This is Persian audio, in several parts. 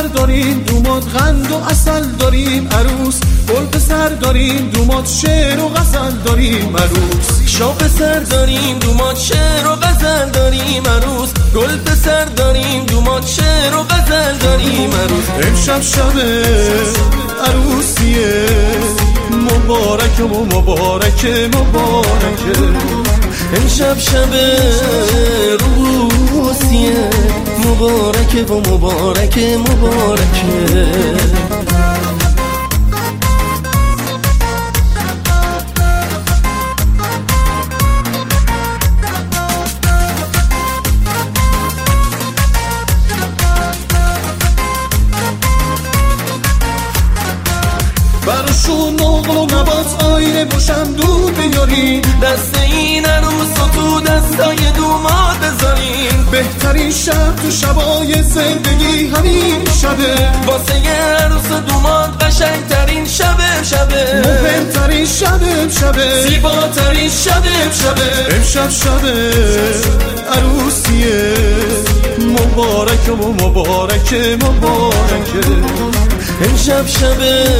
سر داریم دومات قند و عسل داریم عروس، گل به سر داریم دومات شعر و غزل داریم عروس. شاپ سر داریم دومات شعر و غزل داریم عروس، گل به سر داریم دومات شعر و غزل داریم عروس. امشب شب عروسیه مبارک و مبارک مبارک، امشب شب عروسیه مبارک و مبارک مبارک. برشون نقل و نبات آینه باشم دود بیاریم، دست این عروس و تو دستای دومات بذاریم. بهترین شب تو شبای زندگی همین شبه، واسه عروس و دومات قشنگترین شبه، مهمترین شبه، زیباترین شبه. امشب شب عروسیه مبارک و مبارک مبارک، امشب شب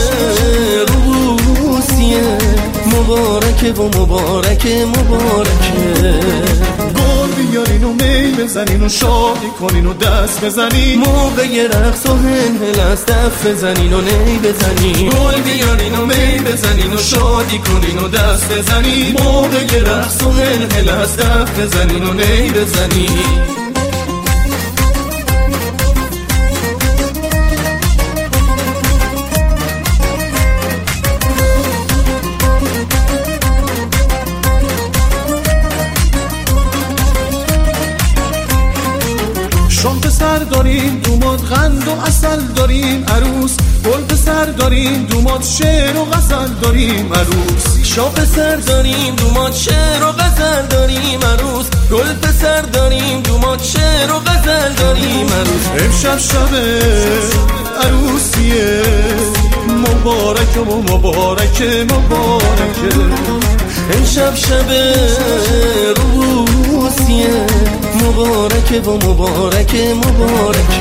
عروسیه مبارک و مبارک مبارک. گل بیارین و می بزنین و شادی کنین و دست بزنین، موقع رقص و هنهل از دف بزنین و نی بزنین. گل بیارین و می بزنین و شادی کنین و دست بزنین، موقع رقص و هنهل از دف بزنین و نی بزنین. شام به سر داریم دومات قند و عسل داریم عروس، گل به سر داریم دومات شعر و غزل داریم عروس. شام به سر داریم دومات شعر و غزل داریم عروس، گل به سر داریم دومات شعر و غزل داریم عروس. امشب شب عروسیه مبارک و مبارک مبارک، امشب شب عروسیه مبارک و مبارک مبارک.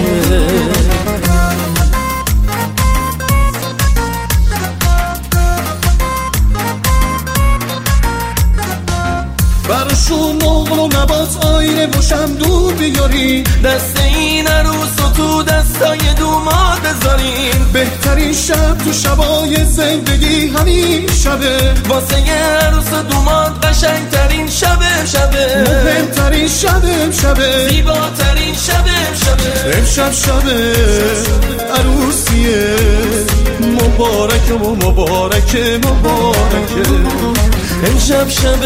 برشون نقل و نبات آینه باشم دود بیاریم، دست این عروس و تو دستای دومات بذاریم. بهترین شب تو شبای زندگی همین شبه، واسه عروس و دومات قشنگترین شبه، مهمترین شبه، زیباترین شبه. امشب شب عروسیه مبارک و مبارک مبارک، امشب شب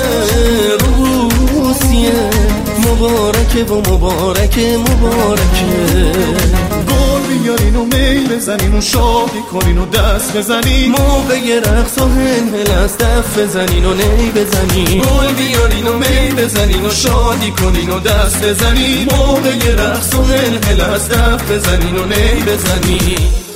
عروسیه مبارک و مبارک مبارک. گل بیارین و می بزنین و شادی کنین و دست بزنین، موقع رقص و هنهل از دف بزنین و نی بزنین. گل بیارین و می بزنین و شادی کنین و دست بزنین، موقع رقص و هنهل از دف بزنین و نی بزنین.